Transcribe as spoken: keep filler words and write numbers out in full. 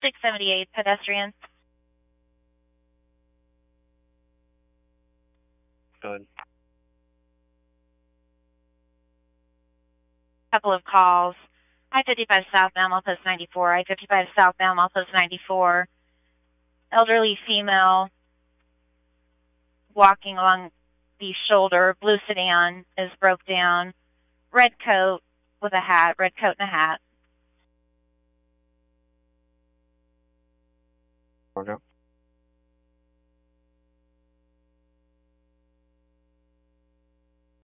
six seventy-eight, pedestrians. Go ahead. Couple of calls. I fifty-five southbound, Milepost ninety-four. I fifty-five southbound, Milepost ninety-four. Elderly female walking along the shoulder. Blue sedan is broke down. Red coat with a hat. Red coat and a hat. Okay.